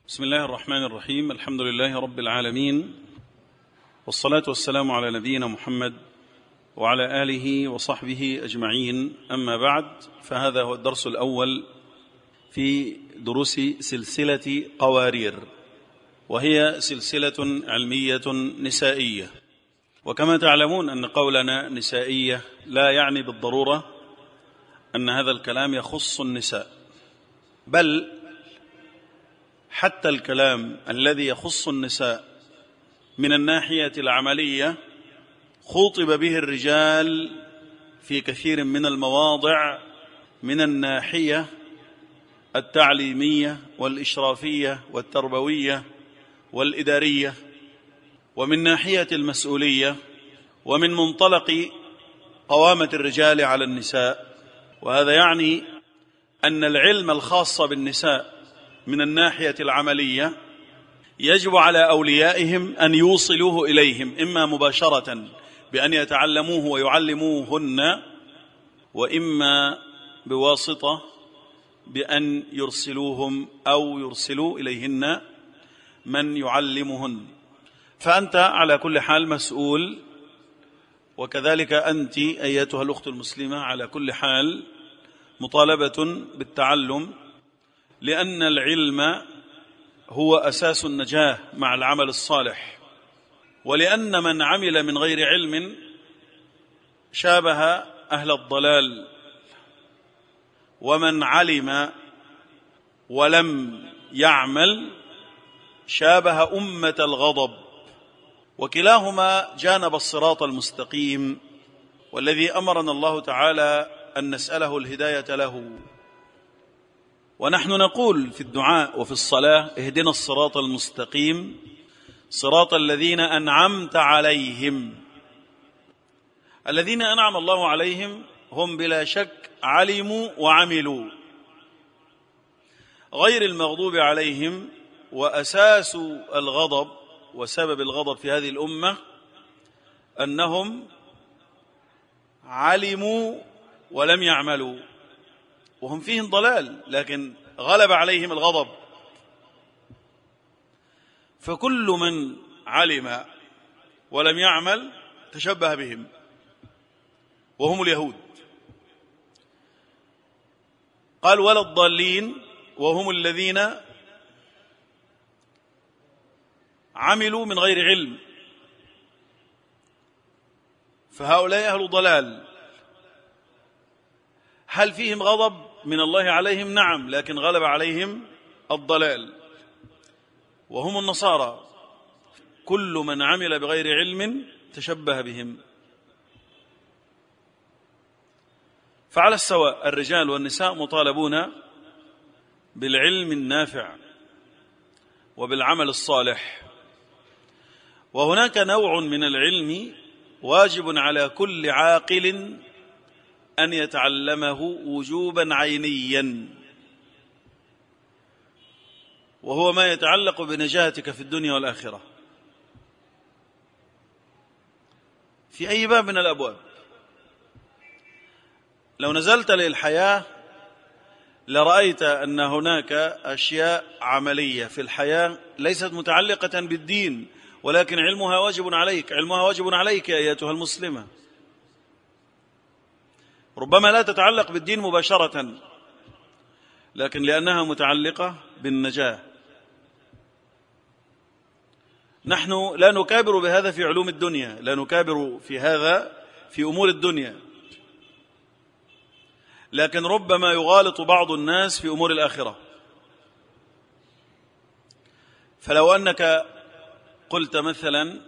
بسم الله الرحمن الرحيم. الحمد لله رب العالمين، والصلاة والسلام على نبينا محمد وعلى آله وصحبه أجمعين. أما بعد، فهذا هو الدرس الأول في دروس سلسلة قوارير، وهي سلسلة علمية نسائية. وكما تعلمون أن قولنا نسائية لا يعني بالضرورة أن هذا الكلام يخص النساء، بل حتى الكلام الذي يخص النساء من الناحية العملية خوطب به الرجال في كثير من المواضع من الناحية التعليمية والإشرافية والتربوية والإدارية، ومن ناحية المسؤولية، ومن منطلق قوامة الرجال على النساء. وهذا يعني أن العلم الخاص بالنساء من الناحية العملية يجب على أوليائهم أن يوصلوه إليهم، إما مباشرة بأن يتعلموه ويعلموهن، وإما بواسطة بأن يرسلوهم أو يرسلوا إليهن من يعلمهن. فأنت على كل حال مسؤول، وكذلك أنت أيتها الأخت المسلمة على كل حال مطالبة بالتعلم، لأن العلم هو أساس النجاة مع العمل الصالح، ولأن من عمل من غير علم شابه أهل الضلال، ومن علم ولم يعمل شابه أمة الغضب، وكلاهما جانب الصراط المستقيم، والذي أمرنا الله تعالى أن نسأله الهداية له. ونحن نقول في الدعاء وفي الصلاة: اهدنا الصراط المستقيم صراط الذين أنعمت عليهم. الذين أنعم الله عليهم هم بلا شك علموا وعملوا، غير المغضوب عليهم. وأساس الغضب وسبب الغضب في هذه الأمة أنهم علموا ولم يعملوا، وهم فيهم ضلال، لكن غلب عليهم الغضب. فكل من علم ولم يعمل تشبه بهم، وهم اليهود. قال: ولا الضالين، وهم الذين عملوا من غير علم، فهؤلاء أهل ضلال. هل فيهم غضب من الله عليهم؟ نعم، لكن غلب عليهم الضلال، وهم النصارى. كل من عمل بغير علم تشبه بهم. فعلى السواء الرجال والنساء مطالبون بالعلم النافع وبالعمل الصالح. وهناك نوع من العلم واجب على كل عاقل أن يتعلمه وجوبا عينيا، وهو ما يتعلق بنجاتك في الدنيا والآخرة في أي باب من الأبواب. لو نزلت للحياة لرأيت أن هناك أشياء عملية في الحياة ليست متعلقة بالدين، ولكن علمها واجب عليك، علمها واجب عليك أيتها المسلمة. ربما لا تتعلق بالدين مباشرة، لكن لأنها متعلقة بالنجاة. نحن لا نكابر بهذا في علوم الدنيا، لا نكابر في هذا في أمور الدنيا، لكن ربما يغالط بعض الناس في أمور الآخرة. فلو أنك قلت مثلا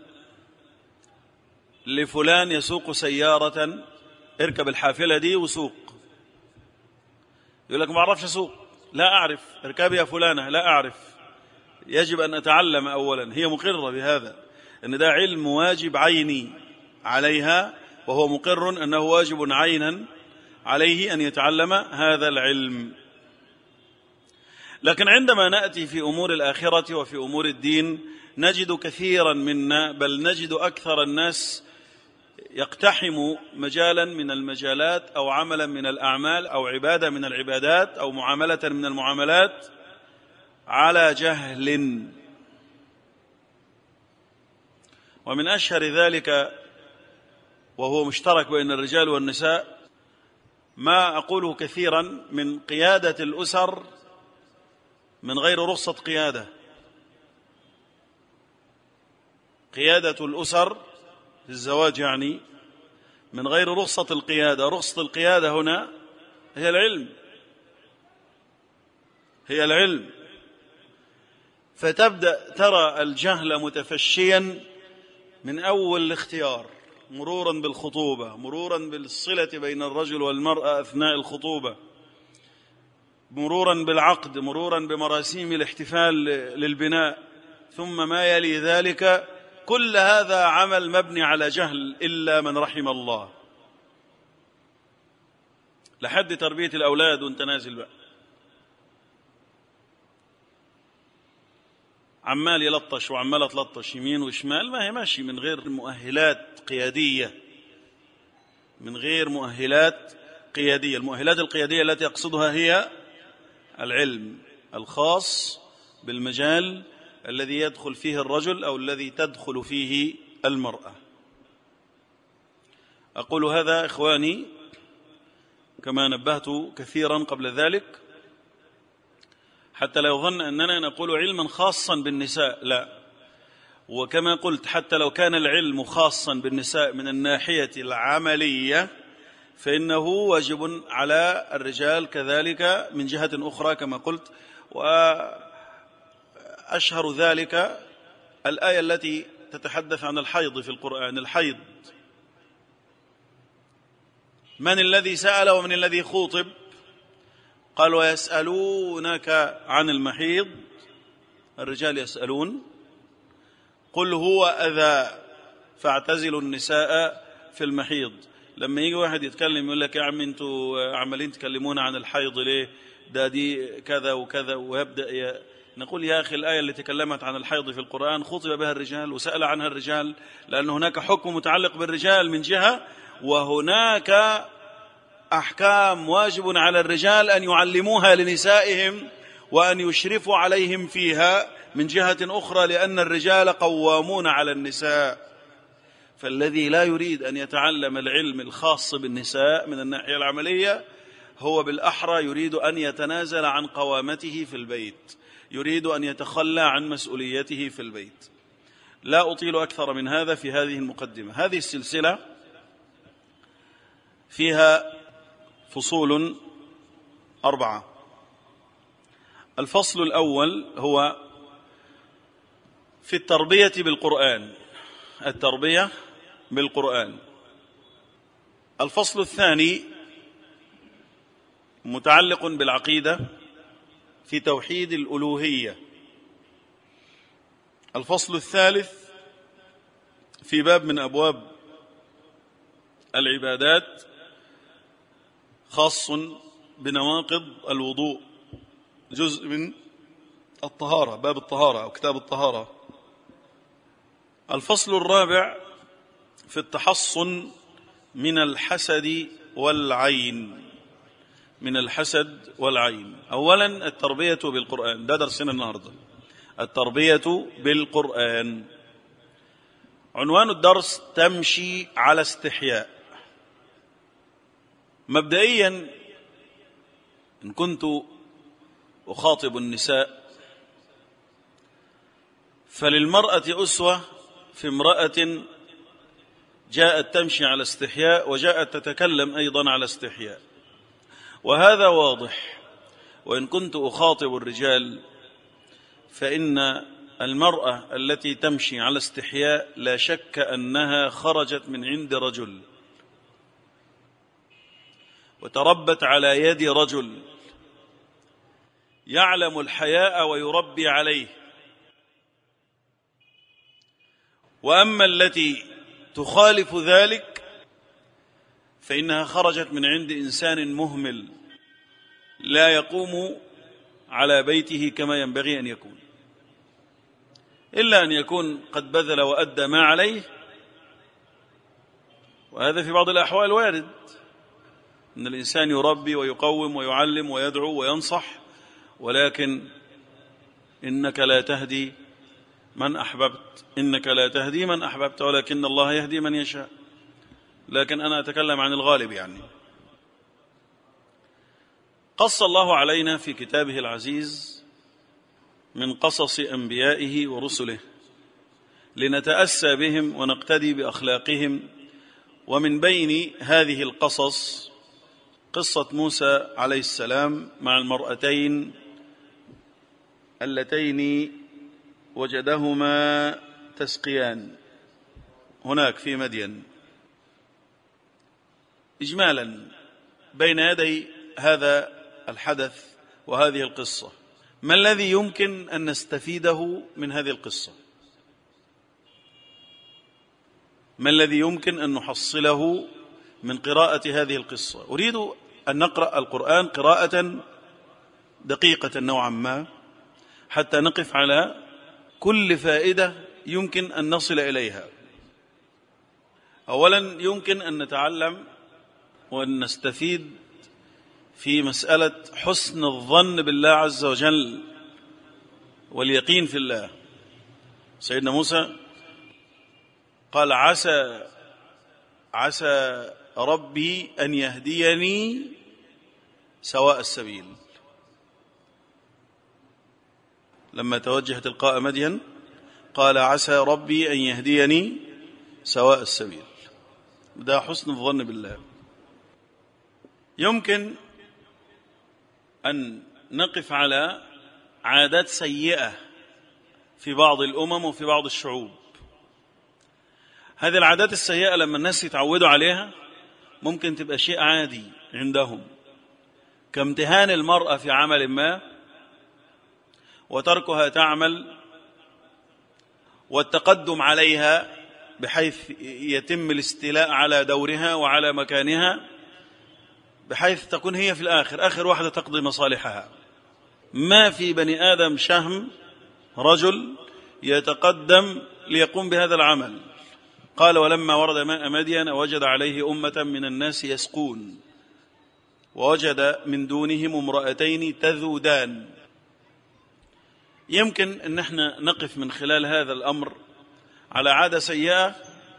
لفلان يسوق سيارة: اركب الحافلة دي وسوق، يقول لك: ما أعرفش أسوق. لا أعرف. اركب يا فلانة. لا أعرف. يجب أن أتعلم أولا. هي مقرة بهذا، أن ده علم واجب عيني عليها، وهو مقر أنه واجب عينا عليه أن يتعلم هذا العلم. لكن عندما نأتي في أمور الآخرة وفي أمور الدين نجد كثيرا منا، بل نجد أكثر الناس يقتحم مجالا من المجالات أو عملا من الأعمال أو عبادة من العبادات أو معاملة من المعاملات على جهل. ومن أشهر ذلك وهو مشترك بين الرجال والنساء ما أقوله كثيرا من قيادة الأسر من غير رخصة قيادة. قيادة الأسر في الزواج يعني من غير رخصة القيادة. رخصة القيادة هنا هي العلم، هي العلم. فتبدأ ترى الجهل متفشيا من أول الاختيار، مرورا بالخطوبة، مرورا بالصلة بين الرجل والمرأة أثناء الخطوبة، مرورا بالعقد، مرورا بمراسيم الاحتفال للبناء، ثم ما يلي ذلك. كل هذا عمل مبني على جهل إلا من رحم الله، لحد تربية الأولاد وانت نازل بقى عمال يلطش وعمال تلطش يمين وشمال، ما هي ماشي من غير مؤهلات قيادية، من غير مؤهلات قيادية. المؤهلات القيادية التي أقصدها هي العلم الخاص بالمجال الذي يدخل فيه الرجل أو الذي تدخل فيه المرأة. أقول هذا إخواني كما نبهت كثيرا قبل ذلك، حتى لا يظن أننا نقول علما خاصا بالنساء، لا. وكما قلت حتى لو كان العلم خاصا بالنساء من الناحية العملية فإنه واجب على الرجال كذلك من جهة أخرى كما قلت. وأشهر ذلك الآية التي تتحدث عن الحيض في القرآن. الحيض، من الذي سأل ومن الذي خوطب؟ قال ويسألونك عن المحيض، الرجال يسألون، قل هو أذى فاعتزلوا النساء في المحيض. لما يجي واحد يتكلم يقول لك يا عم انتوا عمالين تكلمونا عن الحيض ليه؟ دي كذا وكذا، ويبدأ نقول يا أخي الآية اللي تكلمت عن الحيض في القرآن خطب بها الرجال وسأل عنها الرجال، لأن هناك حكم متعلق بالرجال من جهة، وهناك أحكام واجب على الرجال أن يعلموها لنسائهم وأن يشرفوا عليهم فيها من جهة أخرى، لأن الرجال قوامون على النساء. فالذي لا يريد أن يتعلم العلم الخاص بالنساء من الناحية العملية هو بالأحرى يريد أن يتنازل عن قوامته في البيت، يريد أن يتخلى عن مسؤوليته في البيت. لا أطيل أكثر من هذا في هذه المقدمة. هذه السلسلة فيها فصول 4. الفصل الأول هو في التربية بالقرآن، التربية بالقرآن. الفصل الثاني متعلق بالعقيدة في توحيد الألوهية. الفصل الثالث في باب من أبواب العبادات خاص بنواقض الوضوء، جزء من الطهارة، باب الطهارة أو كتاب الطهارة. الفصل الرابع في التحصن من الحسد والعين، من الحسد والعين. أولا التربية بالقرآن، ده درسنا النهاردة، التربية بالقرآن. عنوان الدرس تمشي على استحياء. مبدئيا إن كنت أخاطب النساء فللمرأة أسوة في امرأة جاءت تمشي على استحياء وجاءت تتكلم أيضا على استحياء، وهذا واضح. وإن كنت أخاطب الرجال فإن المرأة التي تمشي على استحياء لا شك أنها خرجت من عند رجل وتربت على يد رجل يعلم الحياء ويربي عليه. وأما التي تخالف ذلك فإنها خرجت من عند إنسان مهمل لا يقوم على بيته كما ينبغي أن يكون، إلا أن يكون قد بذل وأدى ما عليه، وهذا في بعض الأحوال وارد، أن الإنسان يربي ويقوم ويعلم ويدعو وينصح، ولكن إنك لا تهدي من أحببت، إنك لا تهدي من أحببت ولكن الله يهدي من يشاء. لكن أنا أتكلم عن الغالب. يعني قص الله علينا في كتابه العزيز من قصص أنبيائه ورسله لنتأسى بهم ونقتدي بأخلاقهم. ومن بين هذه القصص قصة موسى عليه السلام مع المرأتين اللتين وجدهما تسقيان هناك في مدين. إجمالا بين يدي هذا الحدث وهذه القصة، ما الذي يمكن أن نستفيده من هذه القصة؟ ما الذي يمكن أن نحصله من قراءة هذه القصة؟ أريد أن نقرأ القرآن قراءة دقيقة نوعا ما حتى نقف على كل فائدة يمكن أن نصل إليها. أولا يمكن أن نتعلم وأن نستفيد في مسألة حسن الظن بالله عز وجل واليقين في الله. سيدنا موسى قال عسى ربي أن يهديني سواء السبيل. لما توجه تلقاء مدين قال عسى ربي أن يهديني سواء السبيل. ده حسن الظن بالله. يمكن أن نقف على عادات سيئة في بعض الأمم وفي بعض الشعوب. هذه العادات السيئة لما الناس يتعودوا عليها ممكن تبقى شيء عادي عندهم، كامتهان المرأة في عمل ما وتركها تعمل والتقدم عليها بحيث يتم الاستيلاء على دورها وعلى مكانها، بحيث تكون هي في الآخر آخر واحدة تقضي مصالحها. ما في بني آدم شهم رجل يتقدم ليقوم بهذا العمل. قال ولما ورد ماء مدين وجد عليه أمة من الناس يسقون ووجد من دونهم امرأتين تذودان. يمكن أن احنا نقف من خلال هذا الأمر على عادة سيئة،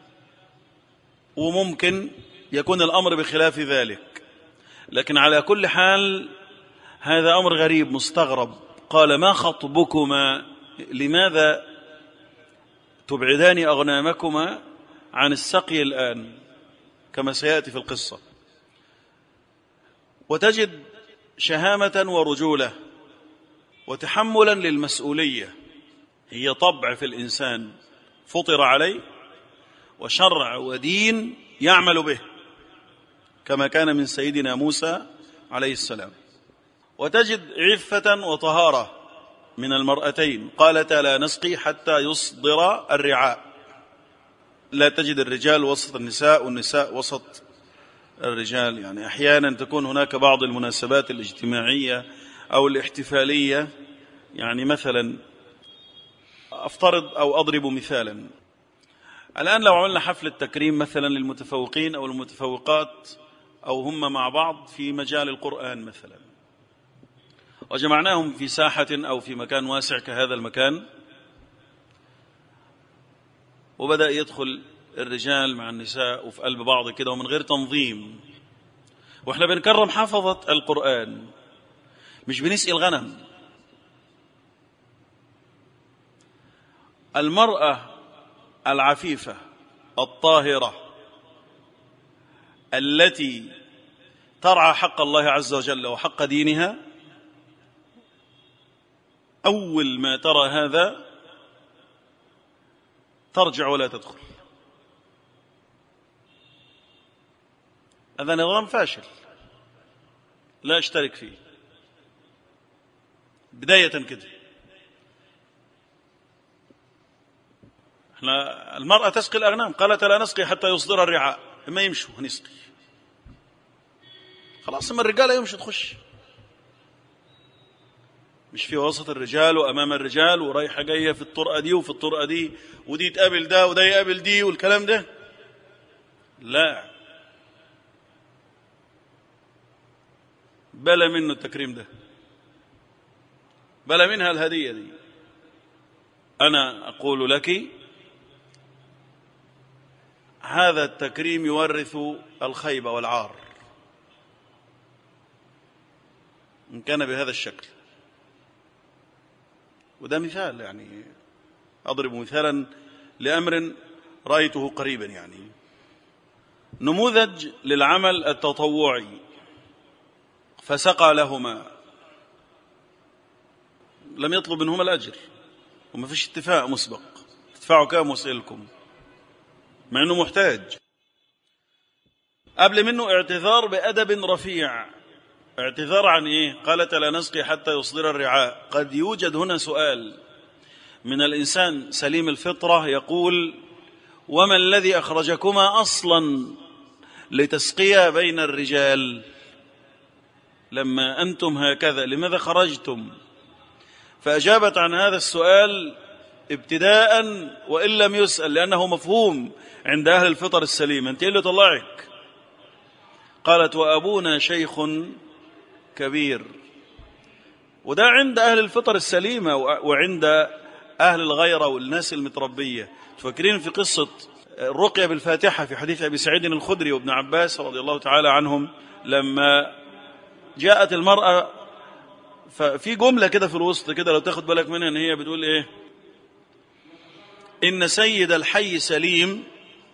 وممكن يكون الأمر بخلاف ذلك، لكن على كل حال هذا أمر غريب مستغرب. قال ما خطبكما، لماذا تبعدان أغنامكما عن السقي الآن كما سيأتي في القصة؟ وتجد شهامة ورجولة وتحملا للمسؤولية. هي طبع في الإنسان فطر عليه وشرع ودين يعمل به كما كان من سيدنا موسى عليه السلام. وتجد عفة وطهارة من المرأتين، قالتا لا نسقي حتى يصدر الرعاء. لا تجد الرجال وسط النساء والنساء وسط الرجال. يعني أحيانا تكون هناك بعض المناسبات الاجتماعية أو الاحتفالية، يعني مثلا أفترض أو أضرب مثالا، الآن لو عملنا حفلة تكريم مثلا للمتفوقين أو المتفوقات أو هم مع بعض في مجال القرآن مثلا، وجمعناهم في ساحة أو في مكان واسع كهذا المكان، وبدأ يدخل الرجال مع النساء وفي قلب بعض كده ومن غير تنظيم، وإحنا بنكرم حفظة القرآن مش بنسقي الغنم. المرأة العفيفة الطاهرة التي ترعى حق الله عز وجل وحق دينها، أول ما ترى هذا ترجع ولا تدخل. هذا نظام فاشل لا اشترك فيه بداية كده. احنا المرأة تسقي الأغنام، قالت لا نسقي حتى يصدر الرعاء، ما يمشوا هنسقي خلاص. ما الرجال يمشي تخش، مش في وسط الرجال وأمام الرجال ورايحة جاية في الطرقة دي وفي الطرقة دي، ودي تقابل ده وده يقابل دي والكلام ده. لا، بلا منه التكريم ده، بلا منها الهدية دي. أنا أقول لك هذا التكريم يورث الخيبة والعار إن كان بهذا الشكل. وده مثال، يعني أضرب مثالا لأمر رأيته قريبا، يعني نموذج للعمل التطوعي فسقى لهما، لم يطلب منهما الأجر وما فيش اتفاق مسبق، تدفعوا كام وسئلكم، مع أنه محتاج. قبل منه اعتذار بأدب رفيع. اعتذار عن إيه؟ قالت لا نسقي حتى يصدر الرعاء. قد يوجد هنا سؤال من الإنسان سليم الفطرة يقول: وما الذي أخرجكما أصلا لتسقيا بين الرجال؟ لما أنتم هكذا لماذا خرجتم؟ فأجابت عن هذا السؤال ابتداء وإن لم يسأل، لأنه مفهوم عند أهل الفطر السليمة. أنت إيه اللي طلعك؟ قالت: وأبونا شيخ كبير. وده عند أهل الفطر السليمة وعند أهل الغيرة والناس المتربية. تفكرين في قصة الرقية بالفاتحة في حديث أبي سعيد الخدري وابن عباس رضي الله تعالى عنهم، لما جاءت المرأة ففي جملة كده في الوسط كده لو تاخد بالك منها، ان هي بتقول ايه: إن سيد الحي سليم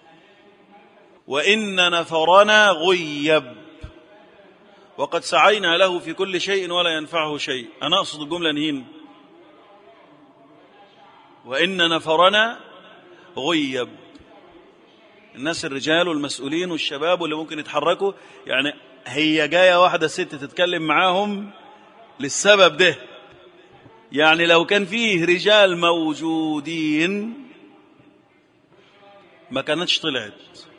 وإن نفرنا غيب وقد سعينا له في كل شيء ولا ينفعه شيء. أنا أقصد الجملة نهين: وإن نفرنا غيب. الناس الرجال والمسؤولين والشباب واللي ممكن يتحركوا، يعني هي جاية واحدة ست تتكلم معاهم للسبب ده. يعني لو كان فيه رجال موجودين ما كانتش طلعت،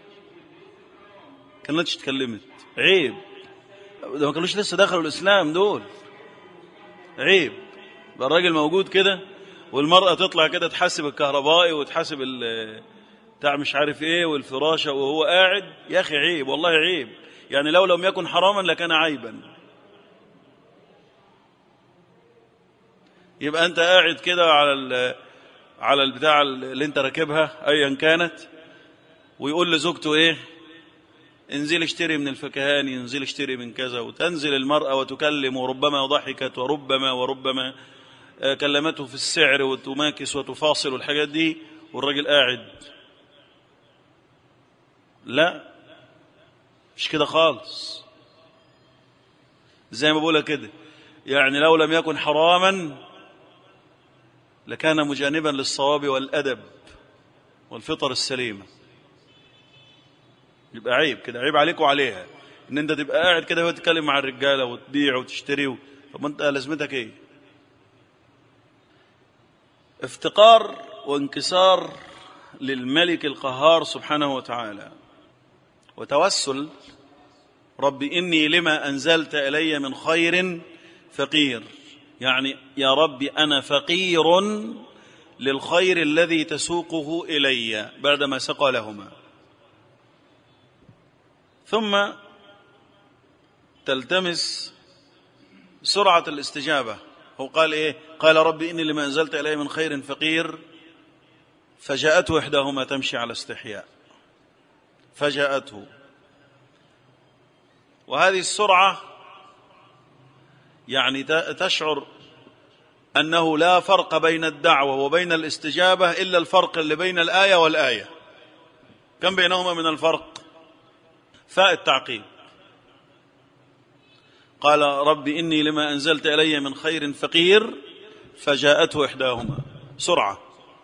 كانتش اتكلمت. عيب، ده ما كانوش لسه دخلوا الإسلام دول. عيب بقى الراجل موجود كده والمرأة تطلع كده تحاسب الكهربائي وتحاسب بتاع مش عارف ايه والفراشة وهو قاعد. يا أخي عيب، والله عيب. يعني لو لم يكن حراما لكان عيبا. يبقى أنت قاعد كده على البتاع اللي أنت راكبها أيا كانت، ويقول لزوجته إيه: انزل اشتري من الفكهاني، انزل اشتري من كذا. وتنزل المرأة وتكلم، وربما ضحكت وربما كلمته في السعر وتماكس وتفاصل والحاجات دي، والراجل قاعد. لا، مش كده خالص. زي ما بقولها كده، يعني لو لم يكن حراما لكان مجانبا للصواب والأدب والفطر السليمة. يبقى عيب كده، عيب عليك وعليها ان انت تبقى قاعد كده وتتكلم مع الرجاله وتبيع وتشتري. طب انت لازمتك ايه؟ افتقار وانكسار للملك القهار سبحانه وتعالى، وتوسل: رب إني لما أنزلت إلي من خير فقير. يعني يا رب أنا فقير للخير الذي تسوقه إلي، بعدما سقى لهما. ثم تلتمس سرعة الاستجابة. هو قال إيه؟ قال رب إني لما أنزلت إلي من خير فقير، فجاءته إحداهما تمشي على استحياء. فجاءته. وهذه السرعة يعني تشعر أنه لا فرق بين الدعوة وبين الاستجابة إلا الفرق اللي بين الآية والآية. كم بينهما من الفرق؟ فاء التعقيب. قال رب إني لما أنزلت إلي من خير فقير، فجاءته إحداهما. سرعة.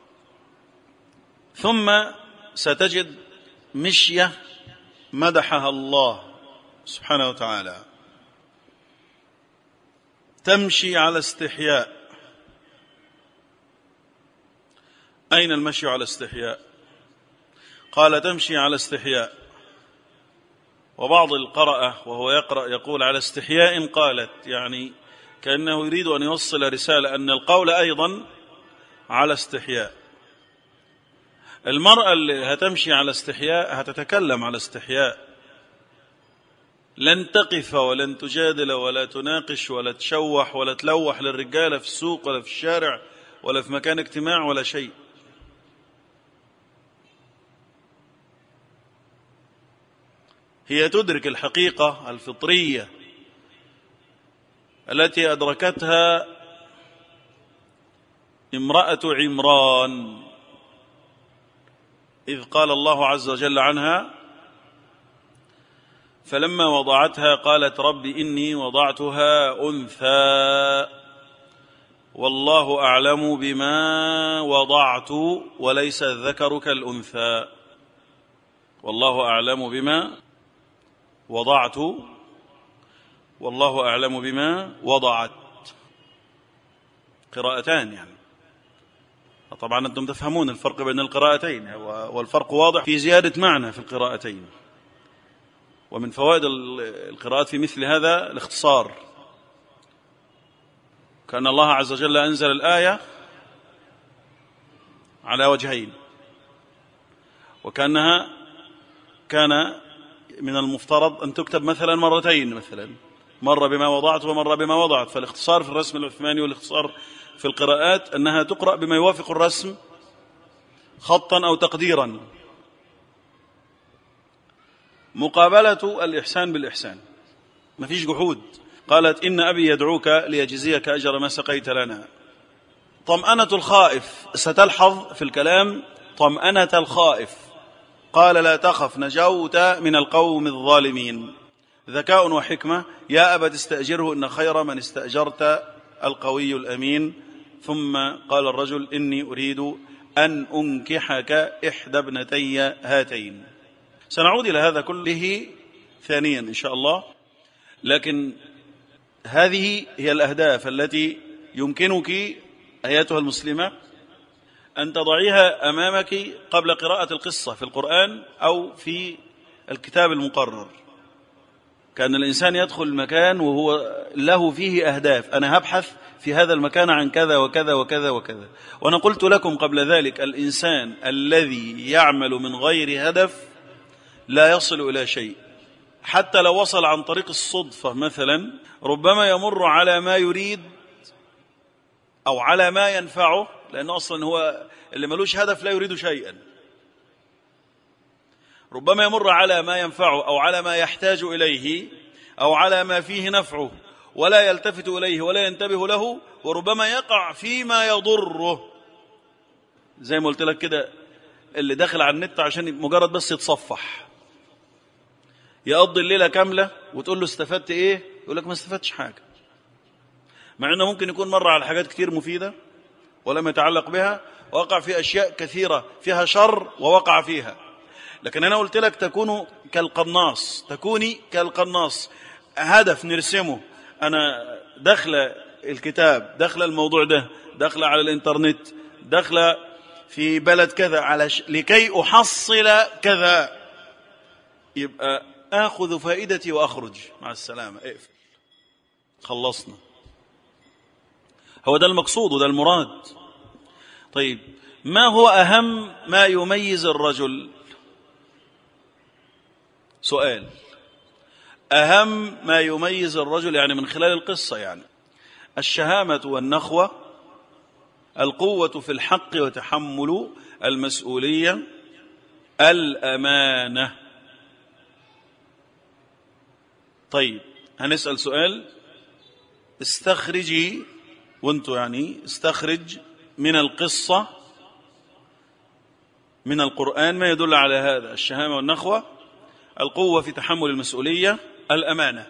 ثم ستجد مشية مدحها الله سبحانه وتعالى: تمشي على استحياء. أين المشي على استحياء؟ قال تمشي على استحياء. وبعض القرأة وهو يقرأ يقول على استحياء قالت، يعني كأنه يريد أن يوصل رسالة أن القول أيضا على استحياء. المرأة اللي هتمشي على استحياء هتتكلم على استحياء، لن تقف ولن تجادل ولا تناقش ولا تشوح ولا تلوح للرجالة في السوق ولا في الشارع ولا في مكان اجتماع ولا شيء. هي تدرك الحقيقة الفطرية التي أدركتها امرأة عمران إذ قال الله عز وجل عنها: فلما وضعتها قالت رب إني وضعتها أنثى والله أعلم بما وضعت وليس الذكر كالأنثى. والله أعلم بما وضعت والله أعلم بما وضعت. قراءتان يعني. طبعا أنتم تفهمون الفرق بين القراءتين، والفرق واضح في زيادة معنى في القراءتين. ومن فوائد القراءات في مثل هذا الاختصار، كأن الله عز وجل أنزل الآية على وجهين، وكأنها كان من المفترض أن تكتب مثلا مرتين، مثلا مرة بما وضعت ومرة بما وضعت. فالاختصار في الرسم العثماني والاختصار في القراءات أنها تقرأ بما يوافق الرسم خطا أو تقديرا، مقابلة الإحسان بالإحسان، ما فيش جحود. قالت إن أبي يدعوك ليجزيك أجر ما سقيت لنا. طمأنة الخائف، ستلحظ في الكلام طمأنة الخائف. قال لا تخف نجوت من القوم الظالمين. ذكاء وحكمة. يا أبت استأجره إن خير من استأجرت القوي الأمين. ثم قال الرجل إني أريد أن أنكحك إحدى ابنتي هاتين. سنعود إلى هذا كله ثانيا إن شاء الله، لكن هذه هي الأهداف التي يمكنك أيتها المسلمة أن تضعيها أمامك قبل قراءة القصة في القرآن أو في الكتاب المقرر. كان الإنسان يدخل المكان وهو له فيه أهداف، أنا هبحث في هذا المكان عن كذا وكذا وكذا وكذا. وأنا قلت لكم قبل ذلك الإنسان الذي يعمل من غير هدف لا يصل إلى شيء. حتى لو وصل عن طريق الصدفة مثلا، ربما يمر على ما يريد أو على ما ينفعه، لأنه أصلا هو اللي ملوش هدف لا يريد شيئا. ربما يمر على ما ينفعه أو على ما يحتاج إليه أو على ما فيه نفعه ولا يلتفت إليه ولا ينتبه له، وربما يقع فيما يضره. زي ما قلت لك كده، اللي داخل على النت عشان مجرد بس يتصفح، يقضي الليلة كاملة وتقول له استفدت إيه؟ يقول لك ما استفدتش حاجة، مع أنه ممكن يكون مر على حاجات كتير مفيدة ولم يتعلق بها، ووقع في أشياء كثيرة فيها شر ووقع فيها. لكن أنا قلت لك تكوني كالقناص، هدف نرسمه. أنا داخل الكتاب، داخل الموضوع ده، داخل على الإنترنت، داخل في بلد كذا لكي أحصل كذا، يبقى آخذ فائدتي وأخرج مع السلامة، اقفل، خلصنا. هو ده المقصود وده المراد. طيب، ما هو أهم ما يميز الرجل؟ سؤال، أهم ما يميز الرجل يعني من خلال القصة، يعني الشهامة والنخوة، القوة في الحق وتحمل المسؤولية، الأمانة. طيب، هنسأل سؤال، استخرجي وانتوا يعني استخرج من القصة من القرآن ما يدل على هذا: الشهامة والنخوة، القوة في تحمل المسؤولية، الأمانة.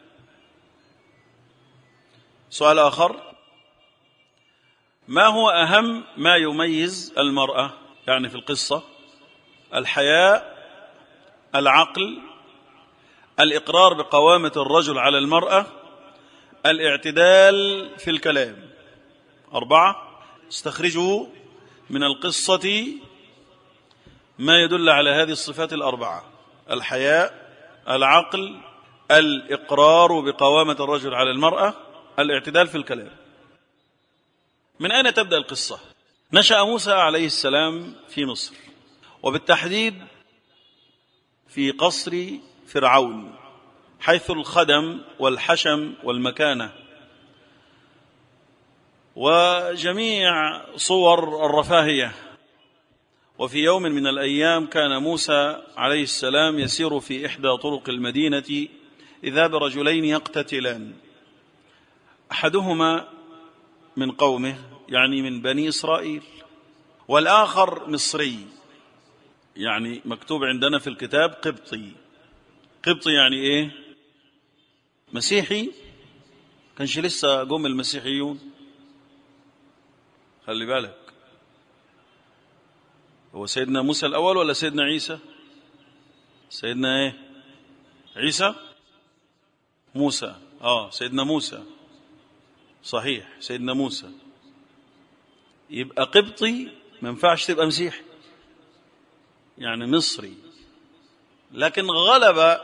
سؤال آخر، ما هو أهم ما يميز المرأة يعني في القصة؟ الحياء، العقل، الإقرار بقوامة الرجل على المرأة، الاعتدال في الكلام. 4. استخرجوا من القصة ما يدل على هذه الصفات 4: الحياء، العقل، الإقرار بقوامة الرجل على المرأة، الاعتدال في الكلام. من أين تبدأ القصة؟ نشأ موسى عليه السلام في مصر، وبالتحديد في قصر فرعون، حيث الخدم والحشم والمكانة. وجميع صور الرفاهية. وفي يوم من الأيام كان موسى عليه السلام يسير في إحدى طرق المدينة إذا برجلين يقتتلان، أحدهما من قومه يعني من بني إسرائيل، والآخر مصري، يعني مكتوب عندنا في الكتاب قبطي. قبطي يعني إيه؟ مسيحي، كانش لسه قوم المسيحيون، خلي بالك. هو سيدنا موسى الأول ولا سيدنا عيسى؟ سيدنا إيه؟ عيسى؟ موسى. سيدنا موسى، صحيح، سيدنا موسى. يبقى قبطي ما ينفعش تبقى مسيحي، يعني مصري. لكن غلب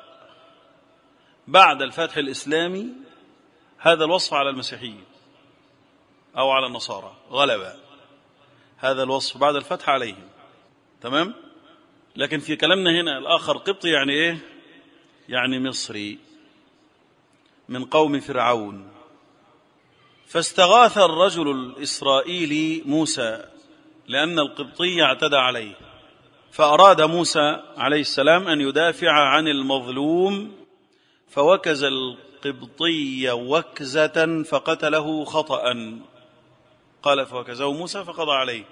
بعد الفتح الإسلامي هذا الوصف على المسيحيين أو على النصارى، غلب هذا الوصف بعد الفتح عليهم. تمام؟ لكن في كلامنا هنا الآخر قبطي يعني إيه؟ يعني مصري من قوم فرعون. فاستغاث الرجل الإسرائيلي موسى لأن القبطي اعتدى عليه، فأراد موسى عليه السلام أن يدافع عن المظلوم، فوكز القبطي وكزة فقتله خطأ. قال فوكزه موسى فقضى عليه.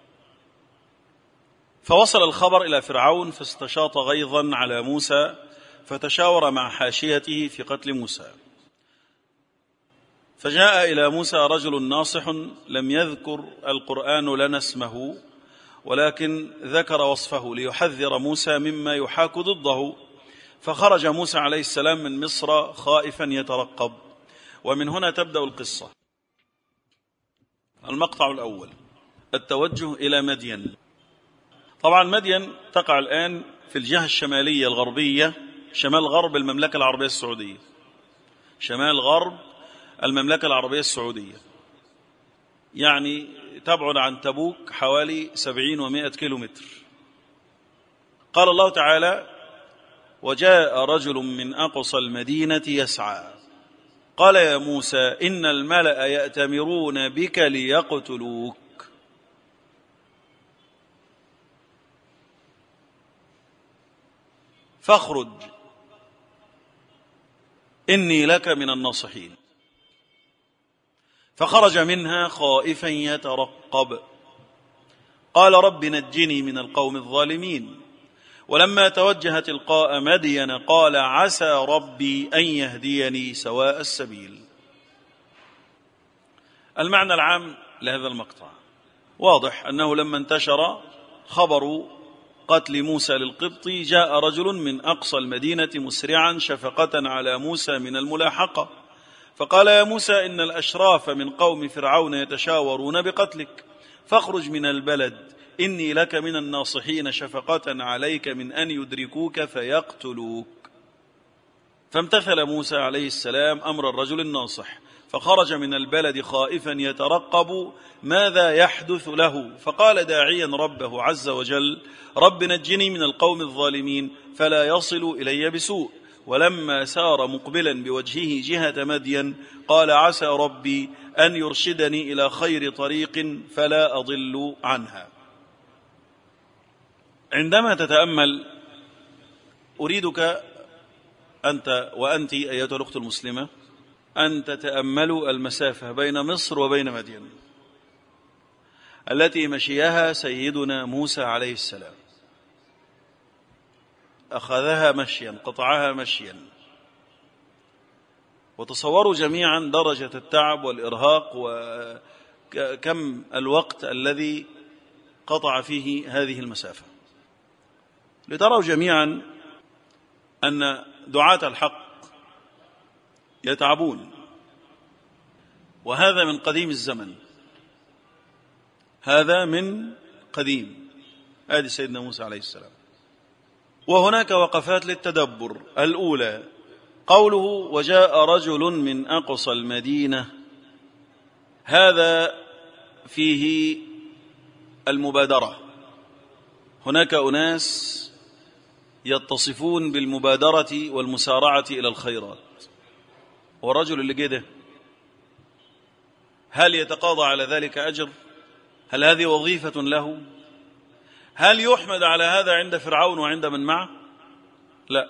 فوصل الخبر إلى فرعون فاستشاط غيظا على موسى، فتشاور مع حاشيته في قتل موسى. فجاء إلى موسى رجل ناصح لم يذكر القرآن لنا اسمه، ولكن ذكر وصفه ليحذر موسى مما يحاك ضده. فخرج موسى عليه السلام من مصر خائفا يترقب. ومن هنا تبدأ القصة. المقطع الأول: التوجه إلى مدين. طبعا مدين تقع الآن في الجهة الشمالية الغربية، شمال غرب المملكة العربية السعودية، شمال غرب المملكة العربية السعودية، يعني تبعد عن تبوك حوالي 70 و100 كيلومتر. قال الله تعالى: وجاء رجل من أقصى المدينة يسعى قال يا موسى إن الملأ يأتمرون بك ليقتلوك فاخرج إني لك من الناصحين. فخرج منها خائفا يترقب قال رب نجني من القوم الظالمين. ولما توجه تلقاء مدين قال عسى ربي أن يهديني سواء السبيل. المعنى العام لهذا المقطع واضح، أنه لما انتشر خبر قتل موسى للقبطي جاء رجل من أقصى المدينة مسرعا شفقة على موسى من الملاحقة، فقال يا موسى إن الأشراف من قوم فرعون يتشاورون بقتلك فاخرج من البلد إني لك من الناصحين شفقة عليك من أن يدركوك فيقتلوك. فامتثل موسى عليه السلام أمر الرجل الناصح، فخرج من البلد خائفا يترقب ماذا يحدث له، فقال داعيا ربه عز وجل رب نجني من القوم الظالمين فلا يصل إلي بسوء. ولما سار مقبلا بوجهه جهة مدين قال عسى ربي أن يرشدني إلى خير طريق فلا أضل عنها. عندما تتأمل، أريدك أنت وأنت أيتها الأخت المسلمة أن تتأملوا المسافة بين مصر وبين مدين التي مشيها سيدنا موسى عليه السلام، أخذها مشيا، قطعها مشيا. وتصوروا جميعا درجة التعب والإرهاق وكم الوقت الذي قطع فيه هذه المسافة، لتروا جميعا أن دعاة الحق يتعبون، وهذا من قديم الزمن، هذا من قديم. هذه سيدنا موسى عليه السلام. وهناك وقفات للتدبر. الأولى قوله وجاء رجل من أقصى المدينة، هذا فيه المبادرة. هناك أناس يتصفون بالمبادرة والمسارعة إلى الخيرات، والرجل اللي جه ده هل يتقاضى على ذلك أجر؟ هل هذه وظيفة له؟ هل يحمد على هذا عند فرعون وعند من معه؟ لا،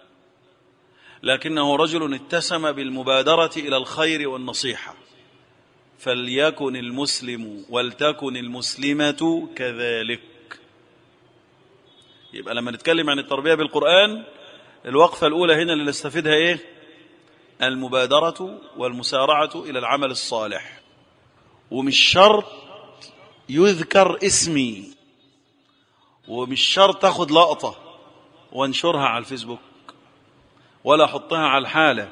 لكنه رجل اتسم بالمبادرة إلى الخير والنصيحة. فليكن المسلم ولتكن المسلمة كذلك. يبقى لما نتكلم عن التربية بالقرآن، الوقفة الأولى هنا اللي نستفيدها إيه؟ المبادرة والمسارعة إلى العمل الصالح. ومش شرط يذكر اسمي، ومش شرط تاخد لقطة وانشرها على الفيسبوك ولا حطها على الحالة،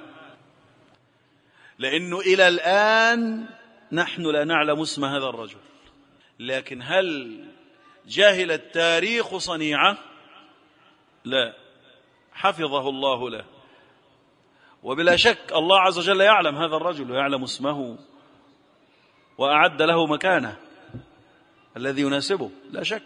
لأنه إلى الآن نحن لا نعلم اسم هذا الرجل. لكن هل جهل التاريخ صنيعه؟ لا، حفظه الله له. وبلا شك الله عز وجل يعلم هذا الرجل ويعلم اسمه وأعد له مكانه الذي يناسبه، لا شك.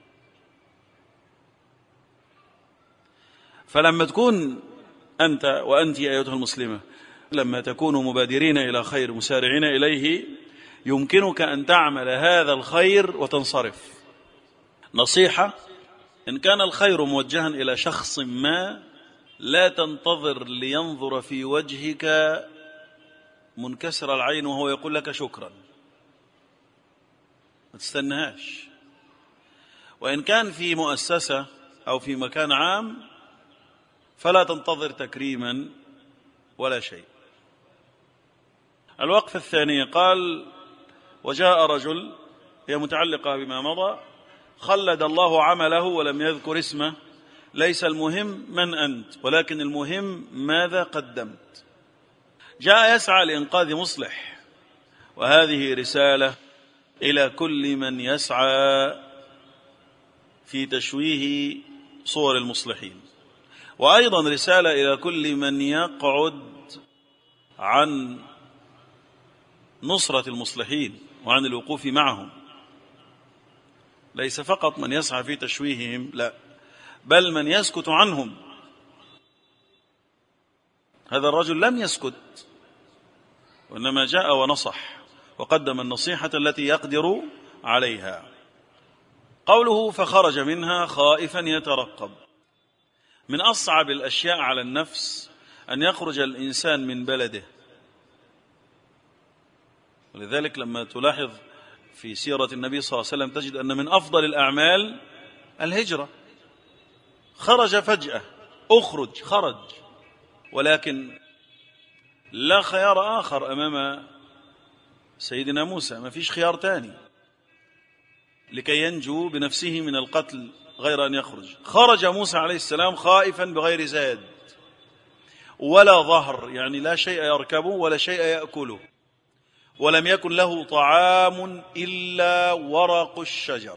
فلما تكون أنت وأنت أيتها المسلمة، لما تكونوا مبادرين إلى خير مسارعين إليه، يمكنك أن تعمل هذا الخير وتنصرف. نصيحة: إن كان الخير موجها إلى شخص ما، لا تنتظر لينظر في وجهك منكسر العين وهو يقول لك شكرا، ما تستنهاش. وإن كان في مؤسسة أو في مكان عام، فلا تنتظر تكريما ولا شيء. الوقفة الثانية قال: وجاء رجل، هي متعلقة بما مضى، خلد الله عمله ولم يذكر اسمه. ليس المهم من أنت، ولكن المهم ماذا قدمت. جاء يسعى لإنقاذ مصلح، وهذه رسالة إلى كل من يسعى في تشويه صور المصلحين، وأيضا رسالة إلى كل من يقعد عن نصرة المصلحين وعن الوقوف معهم. ليس فقط من يسعى في تشويههم، لا، بل من يسكت عنهم. هذا الرجل لم يسكت، وإنما جاء ونصح وقدم النصيحة التي يقدر عليها. قوله: فخرج منها خائفا يترقب. من أصعب الأشياء على النفس أن يخرج الإنسان من بلده. ولذلك لما تلاحظ في سيرة النبي صلى الله عليه وسلم تجد أن من أفضل الأعمال الهجرة. خرج فجأة، خرج، ولكن لا خيار آخر أمام سيدنا موسى، ما فيش خيار تاني لكي ينجو بنفسه من القتل غير أن يخرج. خرج موسى عليه السلام خائفا بغير زاد ولا ظهر، يعني لا شيء يركبه ولا شيء يأكله، ولم يكن له طعام إلا ورق الشجر.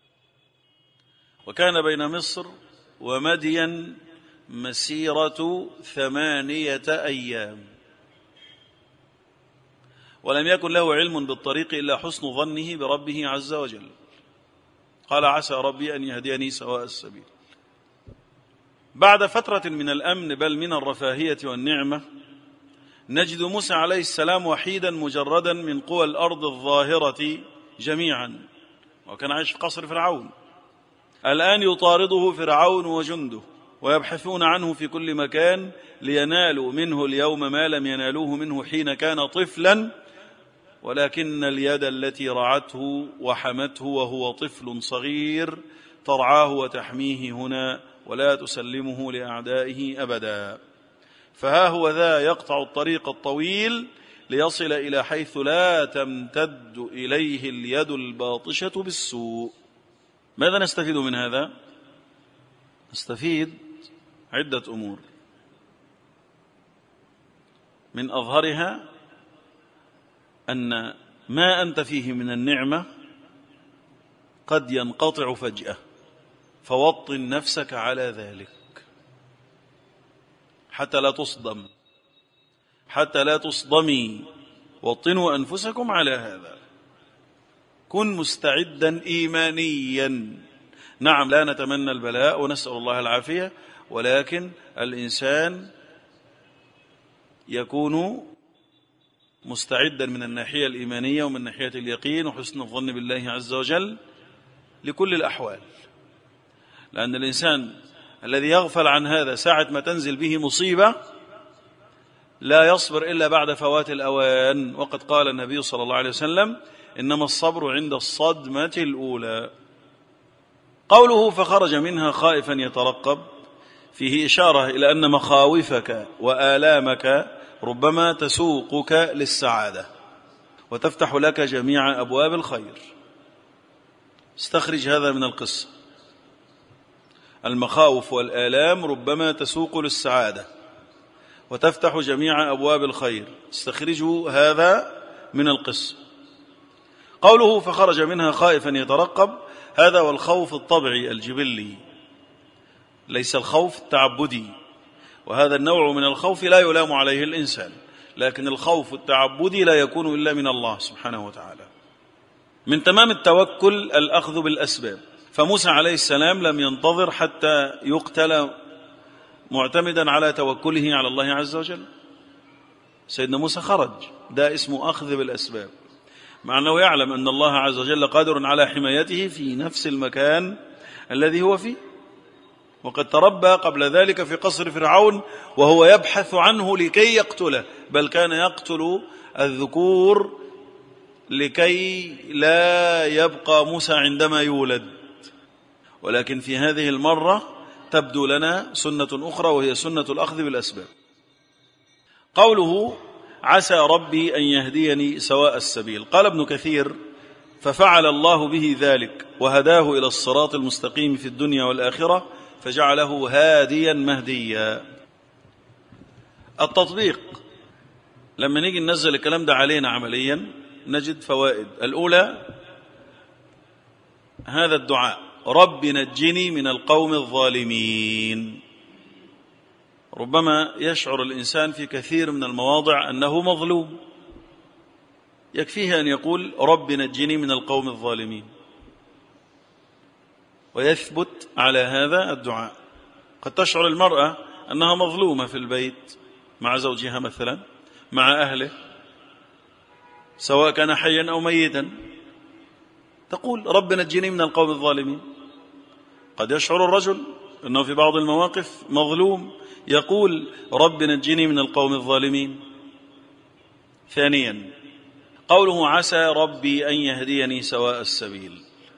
وكان بين مصر ومدين مسيرة 8 أيام، ولم يكن له علم بالطريق إلا حسن ظنه بربه عز وجل. قال: عسى ربي أن يهديني سواء السبيل. بعد فترة من الأمن بل من الرفاهية والنعمة، نجد موسى عليه السلام وحيدا مجردا من قوى الأرض الظاهرة جميعا، وكان عايش في قصر فرعون. الآن يطارده فرعون وجنده ويبحثون عنه في كل مكان لينالوا منه اليوم ما لم ينالوه منه حين كان طفلا، ولكن اليد التي رعته وحمته وهو طفل صغير ترعاه وتحميه هنا ولا تسلمه لأعدائه أبدا. فها هو ذا يقطع الطريق الطويل ليصل إلى حيث لا تمتد إليه اليد الباطشة بالسوء. ماذا نستفيد من هذا؟ نستفيد عدة أمور، من أظهرها أن ما أنت فيه من النعمة قد ينقطع فجأة، فوطن نفسك على ذلك حتى لا تصدم، حتى لا تصدمي. وطنوا أنفسكم على هذا. كن مستعدا إيمانيا. نعم، لا نتمنى البلاء ونسأل الله العافية، ولكن الإنسان يكون مستعدا من الناحية الإيمانية ومن ناحية اليقين وحسن الظن بالله عز وجل لكل الأحوال، لأن الإنسان الذي يغفل عن هذا ساعة ما تنزل به مصيبة لا يصبر إلا بعد فوات الأوان. وقد قال النبي صلى الله عليه وسلم: إنما الصبر عند الصدمة الأولى. قوله فخرج منها خائفا يترقب فيه إشارة إلى أن مخاوفك وآلامك ربما تسوقك للسعادة وتفتح لك جميع أبواب الخير. استخرج هذا من القصة: المخاوف والآلام ربما تسوق للسعادة وتفتح جميع أبواب الخير. استخرجوا هذا من القصة. قوله فخرج منها خائفا يترقب، هذا والخوف الطبيعي الجبلي، ليس الخوف التعبدي، وهذا النوع من الخوف لا يلام عليه الإنسان، لكن الخوف التعبدي لا يكون إلا من الله سبحانه وتعالى. من تمام التوكل الأخذ بالأسباب، فموسى عليه السلام لم ينتظر حتى يقتل معتمدا على توكله على الله عز وجل. سيدنا موسى خرج، ده اسمه أخذ بالأسباب، مع أنه يعلم أن الله عز وجل قادر على حمايته في نفس المكان الذي هو فيه، وقد تربى قبل ذلك في قصر فرعون وهو يبحث عنه لكي يقتله، بل كان يقتل الذكور لكي لا يبقى موسى عندما يولد. ولكن في هذه المرة تبدو لنا سنة أخرى، وهي سنة الأخذ بالأسباب. قوله عسى ربي أن يهديني سواء السبيل، قال ابن كثير: ففعل الله به ذلك وهداه إلى الصراط المستقيم في الدنيا والآخرة فجعله هاديا مهديا. التطبيق: لما نيجي ننزل الكلام ده علينا عمليا نجد فوائد. الأولى هذا الدعاء: رب نجني من القوم الظالمين. ربما يشعر الإنسان في كثير من المواضع أنه مظلوم، يكفيه أن يقول رب نجني من القوم الظالمين ويثبت على هذا الدعاء. قد تشعر المرأة أنها مظلومة في البيت مع زوجها مثلا، مع أهله، سواء كان حيا أو ميتا، تقول رب نجني من القوم الظالمين. قد يشعر الرجل أنه في بعض المواقف مظلوم، يقول رب نجني من القوم الظالمين. ثانيا قوله عسى ربي أن يهديني سواء السبيل،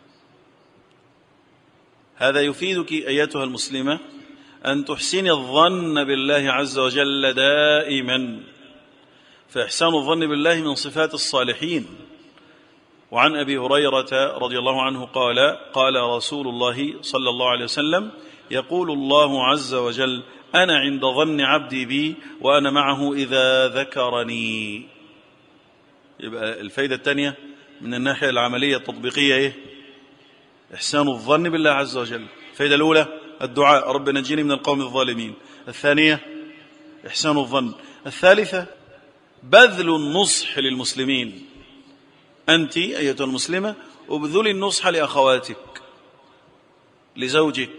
هذا يفيدك أيتها المسلمة أن تحسني الظن بالله عز وجل دائما، فإحسان الظن بالله من صفات الصالحين. وعن أبي هريرة رضي الله عنه قال: قال رسول الله صلى الله عليه وسلم: يقول الله عز وجل: أنا عند ظن عبدي بي وأنا معه إذا ذكرني. يبقى الفائدة الثانية من الناحية العملية التطبيقية إيه؟ إحسان الظن بالله عز وجل. الفائدة الأولى الدعاء رب نجيني من القوم الظالمين. الثانية إحسان الظن. الثالثة بذل النصح للمسلمين. أنت أيتها المسلمة ابذلي النصح لأخواتك، لزوجك،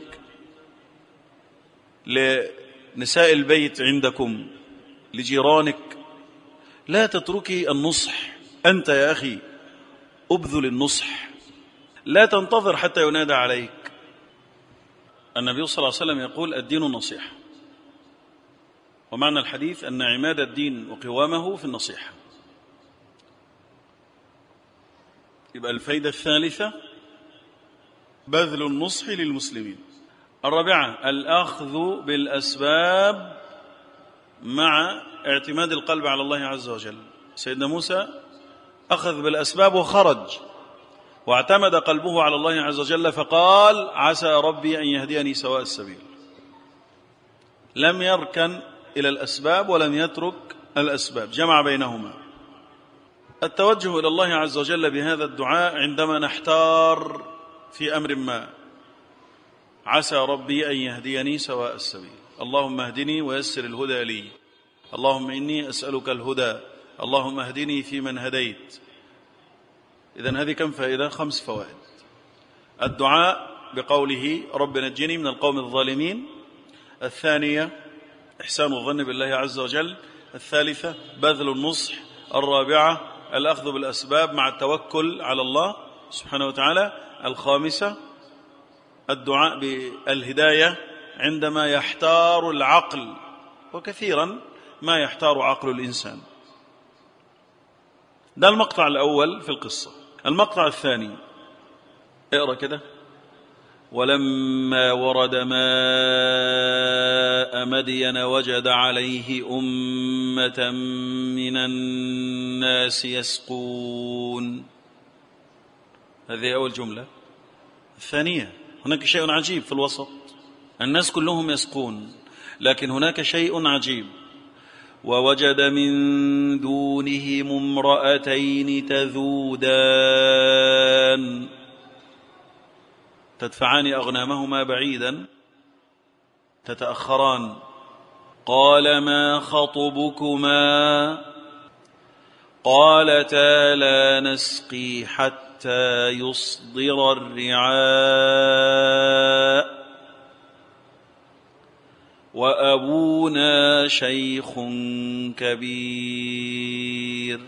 لنساء البيت عندكم، لجيرانك. لا تتركي النصح. أنت يا أخي ابذل النصح، لا تنتظر حتى ينادى عليك. النبي صلى الله عليه وسلم يقول: الدين النصيحة. ومعنى الحديث أن عماد الدين وقوامه في النصيحة. يبقى الفائدة الثالثة بذل النصح للمسلمين. الرابعة الأخذ بالأسباب مع اعتماد القلب على الله عز وجل. سيدنا موسى أخذ بالأسباب وخرج واعتمد قلبه على الله عز وجل فقال: عسى ربي أن يهديني سواء السبيل. لم يركن إلى الأسباب ولم يترك الأسباب، جمع بينهما. التوجه إلى الله عز وجل بهذا الدعاء عندما نحتار في أمر ما: عسى ربي أن يهديني سواء السبيل، اللهم اهدني ويسر الهدى لي، اللهم إني أسألك الهدى، اللهم اهدني فيمن هديت. إذن هذه كم فائدة؟ 5 فوائد. الدعاء بقوله رب نجني من القوم الظالمين. الثانية إحسان الظن بالله عز وجل. الثالثة بذل النصح. الرابعة الأخذ بالأسباب مع التوكل على الله سبحانه وتعالى. الخامسة الدعاء بالهداية عندما يحتار العقل، وكثيرا ما يحتار عقل الإنسان. ده المقطع الأول في القصة. المقطع الثاني اقرأ كده. ولما ورد ماء مدين وجد عليه أمة من الناس يسقون. هذه أول جملة. الثانية هناك شيء عجيب في الوسط، الناس كلهم يسقون، لكن هناك شيء عجيب. ووجد من دونهم امرأتين تذودان تدفعان أغنامهما بعيدا تتأخران. قال ما خطبكما؟ قالتا لا نسقي حتى يصدر الرعاء وأبونا شيخ كبير.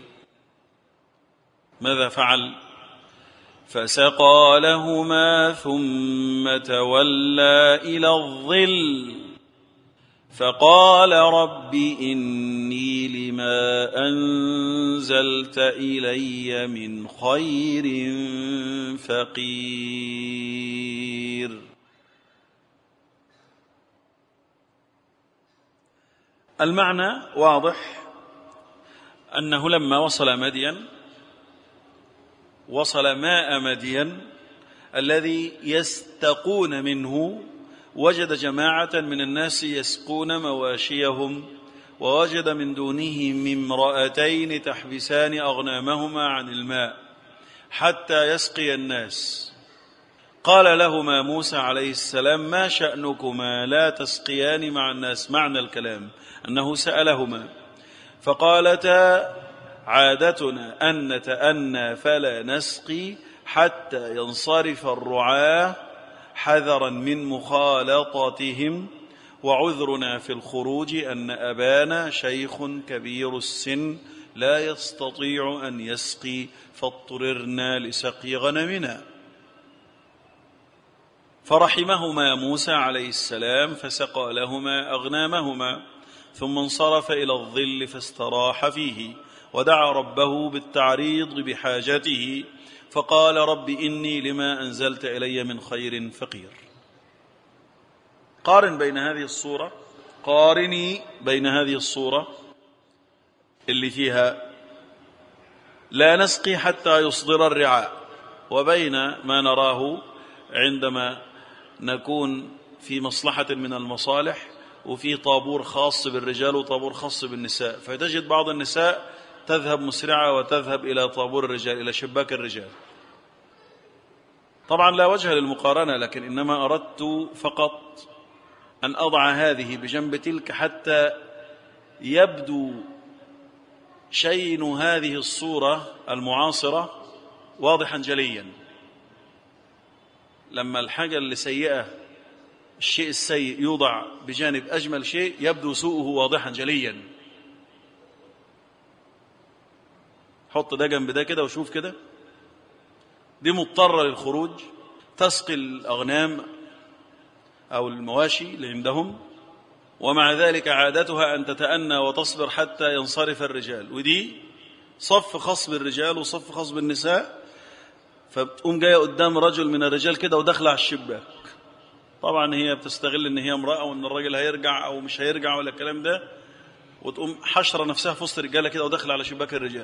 ماذا فعل؟ فسقى لهما ثم تولى إلى الظل فقال رب إني لما أنزلت إلي من خير فقير. المعنى واضح، أنه لما وصل مدين وصل ماء مدين الذي يستقون منه، وجد جماعة من الناس يسقون مواشيهم، ووجد من دونهم امرأتين تحبسان أغنامهما عن الماء حتى يسقي الناس. قال لهما موسى عليه السلام ما شأنكما لا تسقيان مع الناس؟ معنى الكلام أنه سألهما فقالتا عادتنا أن نتأنى فلا نسقي حتى ينصرف الرعاة حذرا من مخالطتهم، وعذرنا في الخروج أن أبانا شيخ كبير السن لا يستطيع أن يسقي فاضطررنا لسقي غنمنا. فرحمهما موسى عليه السلام فسقى لهما أغنامهما، ثم انصرف إلى الظل فاستراح فيه، ودعا ربه بالتعريض بحاجته فقال رب إني لما أنزلت إلي من خير فقير. قارني بين هذه الصورة اللي فيها لا نسقي حتى يصدر الرعاء، وبين ما نراه عندما نكون في مصلحة من المصالح وفي طابور خاص بالرجال وطابور خاص بالنساء، فتجد بعض النساء تذهب مسرعة وتذهب إلى طابور الرجال، إلى شباك الرجال. طبعا لا وجه للمقارنة، لكن إنما أردت فقط أن أضع هذه بجنب تلك حتى يبدو شين هذه الصورة المعاصرة واضحا جليا. لما الحاجة اللي سيئة، الشيء السيء يوضع بجانب أجمل شيء يبدو سوءه واضحا جليا. حط ده جنب ده كده وشوف كده، دي مضطرة للخروج تسقي الأغنام أو المواشي اللي عندهم، ومع ذلك عادتها أن تتأنى وتصبر حتى ينصرف الرجال، ودي صف خاص بالرجال وصف خاص بالنساء. فبتقوم جاية قدام رجل من الرجال كده وداخله على الشباك. طبعا هي بتستغل ان هي امرأة وان الراجل هيرجع او مش هيرجع ولا الكلام ده، وتقوم حشرة نفسها في وسط الرجالة كده وداخله على شباك الرجال.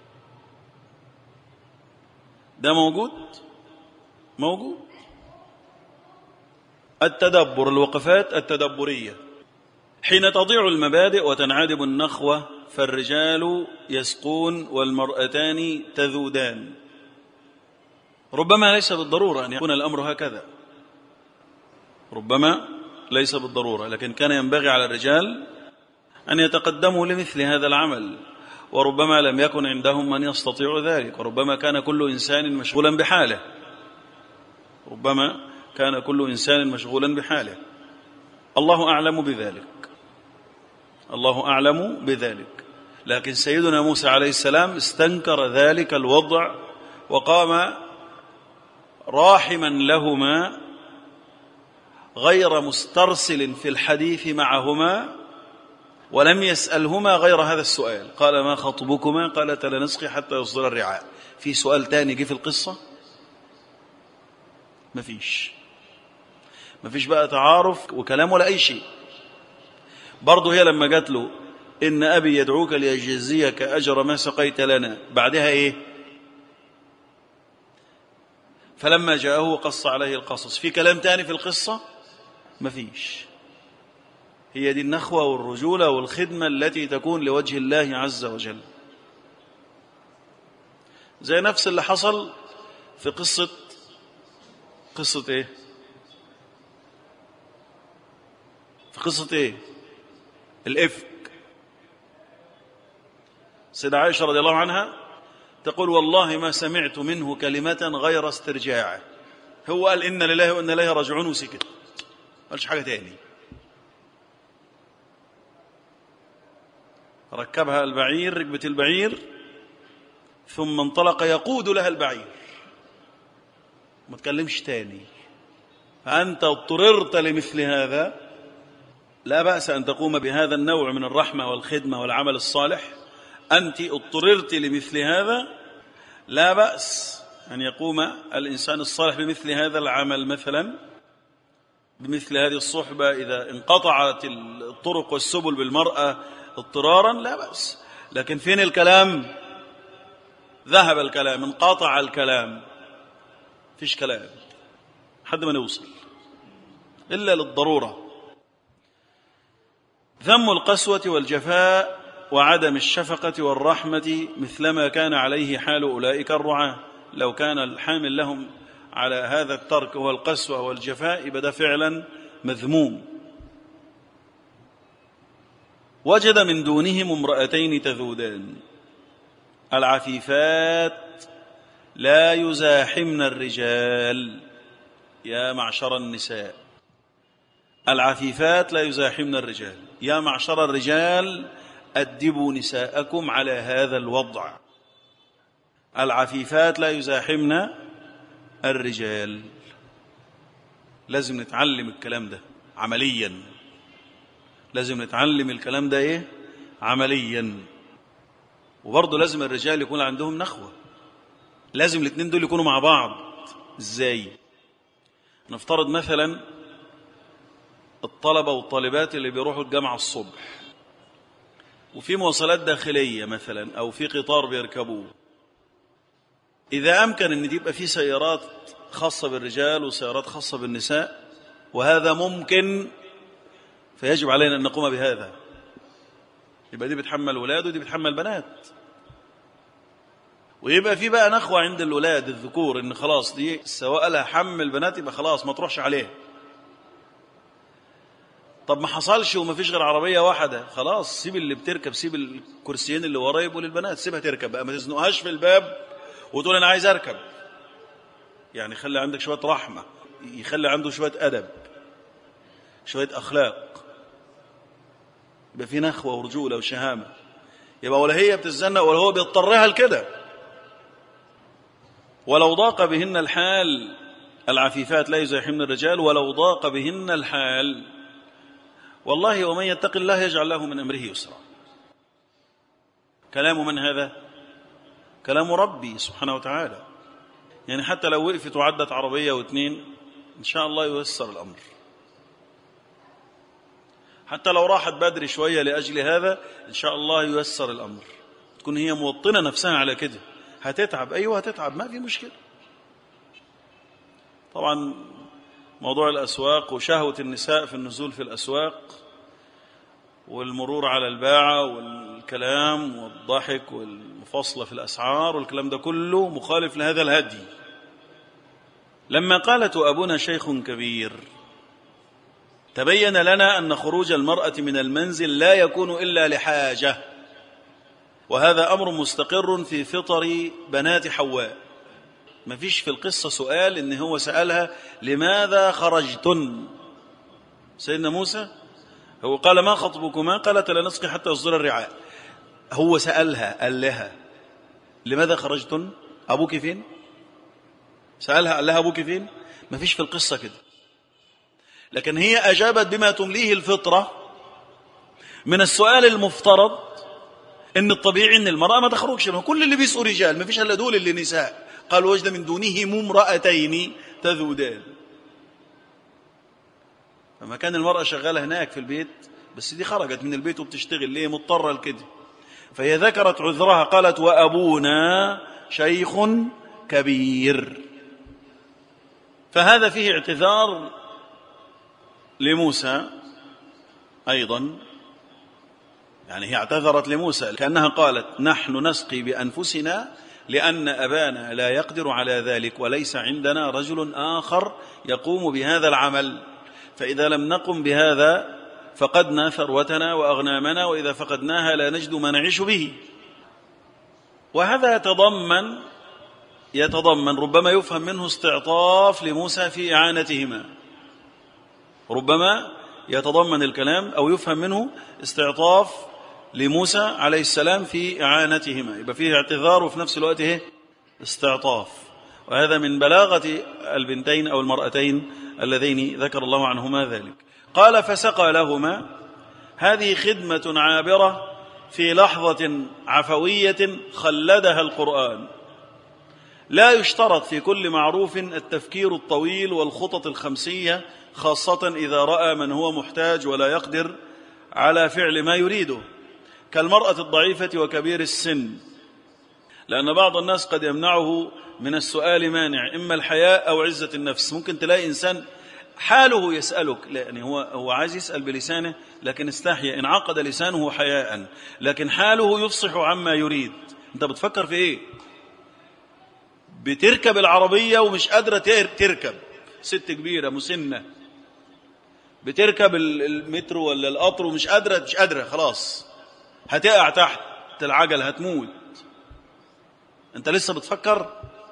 ده موجود. التدبر، الوقفات التدبرية. حين تضيع المبادئ وتنعدم النخوة فالرجال يسقون والمرأتان تذودان. ربما ليس بالضرورة أن يكون الأمر هكذا، ربما ليس بالضرورة، لكن كان ينبغي على الرجال أن يتقدموا لمثل هذا العمل، وربما لم يكن عندهم من يستطيع ذلك، وربما كان كل إنسان مشغولا بحاله. الله أعلم بذلك. لكن سيدنا موسى عليه السلام استنكر ذلك الوضع وقام راحما لهما غير مسترسل في الحديث معهما، ولم يسألهما غير هذا السؤال. قال: ما خطبكما؟ قالت: لا نسقي حتى يصدر الرعاء. في سؤال تاني جه في القصة؟ مفيش بقى تعارف وكلام ولا أي شيء. برضه هي لما جات له: إن أبي يدعوك ليجزيك أجر ما سقيت لنا، بعدها إيه؟ فلما جاءه قص عليه القصص. في كلام تاني في القصة؟ مفيش. هي دي النخوة والرجولة والخدمة التي تكون لوجه الله عز وجل. زي نفس اللي حصل في قصة إيه؟ في قصة إيه؟ الإفك. سيدة عائشة رضي الله عنها تقول: والله ما سمعت منه كلمة غير استرجاعه. هو قال: إن لله وإن إليه راجعون وسكت، قالش حاجة تاني. ركبها البعير، ركبت البعير، ثم انطلق يقود لها البعير، ما تكلمش تاني. فأنت اضطررت لمثل هذا، لا بأس أن تقوم بهذا النوع من الرحمة والخدمة والعمل الصالح. أنت اضطررت لمثل هذا، لا بأس أن يقوم الإنسان الصالح بمثل هذا العمل، مثلا بمثل هذه الصحبة. إذا انقطعت الطرق والسبل بالمرأة اضطرارا لا بأس. لكن فين الكلام؟ ذهب الكلام، انقطع الكلام، فيش كلام حد ما نوصل إلا للضرورة. ذم القسوة والجفاء وعدم الشفقة والرحمة مثلما كان عليه حال أولئك الرعاة. لو كان الحامل لهم على هذا الترك هو القسوة والجفاء يبقى ده فعلا مذموم. وجد من دونهم امرأتين تذودان العفيفات لا يزاحمن الرجال. يا معشر النساء، العفيفات لا يزاحمن الرجال. يا معشر الرجال، أدبوا نساءكم على هذا الوضع. العفيفات لا يزاحمن الرجال. لازم نتعلم الكلام ده عمليا. لازم نتعلم الكلام ده إيه؟ عمليا. وبرضه لازم الرجال يكون عندهم نخوة. لازم الاثنين دول يكونوا مع بعض. إزاي؟ نفترض مثلا الطلبة والطالبات اللي بيروحوا الجامعة الصبح، وفي مواصلات داخلية مثلا أو في قطار بيركبوه. إذا أمكن أن يبقى في سيارات خاصة بالرجال وسيارات خاصة بالنساء، وهذا ممكن، فيجب علينا أن نقوم بهذا. يبقى دي بتحمل ولاد ودي بتحمل بنات، ويبقى في بقى نخوة عند الولاد الذكور إن خلاص دي سواء لها حمل بنات يبقى خلاص ما تروحش عليه. طب ما حصلش وما فيش غير عربية واحدة، خلاص سيب اللي بتركب، سيب الكرسيين اللي ورايا يبقوا للبنات، سيبها تركب بقى، ما تزنقهاش في الباب وتقول أنا عايز أركب. يعني خلي عندك شوية رحمة، يخلي عنده شوية أدب، شوية أخلاق، يبقى في نخوة ورجولة وشهامة. يبقى ولا هي بتتزنق ولا هو بيضطرها لكده. ولو ضاق بهن الحال، العفيفات لا يزاحمن الرجال ولو ضاق بهن الحال. والله ومن يتق الله يجعل له من أمره يسرا. كلام من هذا؟ كلام ربي سبحانه وتعالى. يعني حتى لو وقفت وعدت عربية واثنين إن شاء الله ييسر الأمر. حتى لو راحت بدري شوية لأجل هذا إن شاء الله ييسر الأمر. تكون هي موطنة نفسها على كده. هتتعب، أيوة هتتعب، ما في مشكلة. طبعا موضوع الأسواق وشهوة النساء في النزول في الأسواق والمرور على الباعة والكلام والضحك والمفاصلة في الأسعار والكلام ده كله مخالف لهذا الهدي. لما قالت أبونا شيخ كبير تبين لنا أن خروج المرأة من المنزل لا يكون إلا لحاجة، وهذا أمر مستقر في فطر بنات حواء. ما فيش في القصة سؤال إن هو سألها لماذا خرجتن. سيدنا موسى هو قال ما خطبكما؟ قالت لا نسقي حتى يصدر الرعاء. هو سألها قال لها لماذا خرجتن؟ أبوك فين؟ سألها قال لها أبوك فين؟ ما فيش في القصة كده. لكن هي أجابت بما تمليه الفطرة من السؤال المفترض إن الطبيعي إن المرأة ما تخرجش، ما كل اللي بيسقوا رجال، ما فيش إلا دول اللي نساء. قال وجد من دونهم امرأتين تذودان. فما كان المرأة شغالة هناك في البيت، بس دي خرجت من البيت وبتشتغل ليه؟ مضطرة لكده. فهي ذكرت عذرها قالت وأبونا شيخ كبير. فهذا فيه اعتذار لموسى أيضا، يعني هي اعتذرت لموسى كأنها قالت نحن نسقي بأنفسنا لأن أبانا لا يقدر على ذلك وليس عندنا رجل آخر يقوم بهذا العمل، فإذا لم نقم بهذا فقدنا ثروتنا وأغنامنا، وإذا فقدناها لا نجد ما نعيش به. وهذا يتضمن ربما يفهم منه استعطاف لموسى في إعانتهما، ربما يتضمن الكلام أو يفهم منه استعطاف لموسى عليه السلام في إعانتهما، يبقى فيه اعتذار وفي نفس الوقت استعطاف. وهذا من بلاغة البنتين أو المرأتين اللذين ذكر الله عنهما ذلك. قال فسقى لهما. هذه خدمة عابرة في لحظة عفوية خلدها القرآن. لا يشترط في كل معروف التفكير الطويل والخطط الخمسية، خاصة إذا رأى من هو محتاج ولا يقدر على فعل ما يريده، كالمرأة الضعيفة وكبير السن، لأن بعض الناس قد يمنعه من السؤال مانع، إما الحياء أو عزة النفس. ممكن تلاقي إنسان حاله يسألك، يعني هو عايز يسأل بلسانه لكن استحيا، انعقد لسانه حياء، لكن حاله يفصح عما يريد. أنت بتفكر في إيه؟ بتركب العربية ومش قادرة تركب، ست كبيرة مسنة بتركب المترو ولا القطر ومش قادرة خلاص هتقع تحت العجل هتموت. أنت لسه بتفكر؟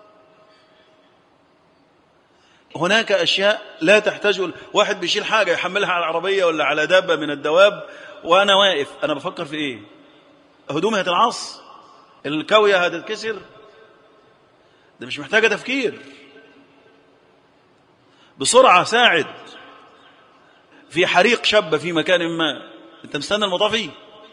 هناك أشياء لا تحتاج. واحد بيشيل حاجة يحملها على العربية ولا على دابة من الدواب وأنا واقف، أنا بفكر في إيه؟ هدومي هتنعص، الكوية هتتكسر، ده مش محتاجة تفكير. بسرعة ساعد. في حريق شاب في مكان ما، أنت مستنى المطافي؟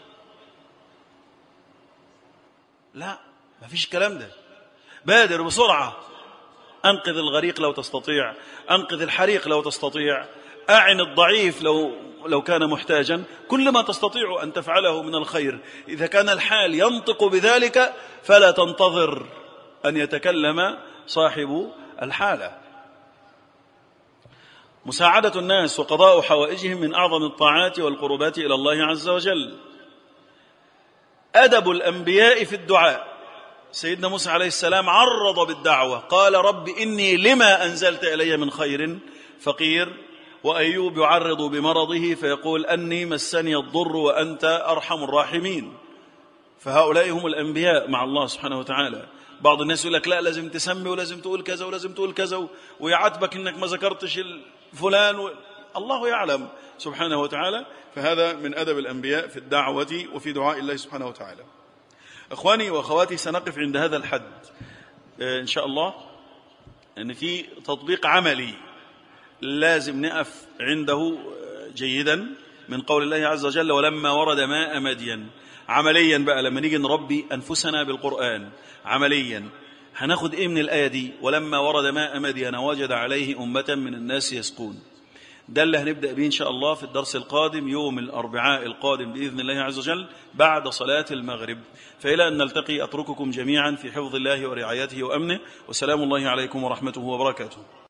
لا، ما فيش الكلام ده. بادر بسرعة، أنقذ الغريق لو تستطيع، أنقذ الحريق لو تستطيع، أعن الضعيف لو كان محتاجا، كل ما تستطيع أن تفعله من الخير. إذا كان الحال ينطق بذلك فلا تنتظر أن يتكلم صاحب الحالة. مساعدة الناس وقضاء حوائجهم من أعظم الطاعات والقربات إلى الله عز وجل. أدب الأنبياء في الدعاء. سيدنا موسى عليه السلام عرض بالدعوة، قال رب إني لما أنزلت إلي من خير فقير. وأيوب يعرض بمرضه فيقول أني مسني الضر وأنت أرحم الراحمين. فهؤلاء هم الأنبياء مع الله سبحانه وتعالى. بعض الناس يقول لك لا لازم تسمي ولازم تقول كذا ولازم تقول كذا، ويعاتبك إنك ما ذكرتش فلان الله يعلم سبحانه وتعالى. فهذا من أدب الأنبياء في الدعوة وفي دعاء الله سبحانه وتعالى. أخواني وأخواتي، سنقف عند هذا الحد إن شاء الله، أن في تطبيق عملي لازم نقف عنده جيدا من قول الله عز وجل ولما ورد ماء مدين. عمليا بقى لما نيجي نربي أنفسنا بالقرآن عمليا هناخد إيه من الآية دي؟ ولما ورد ماء مدين وجد عليه أمة من الناس يسقون. ده اللي هنبدأ به إن شاء الله في الدرس القادم يوم الأربعاء القادم بإذن الله عز وجل بعد صلاة المغرب. فإلى أن نلتقي أترككم جميعا في حفظ الله ورعايته وأمنه، وسلام الله عليكم ورحمته وبركاته.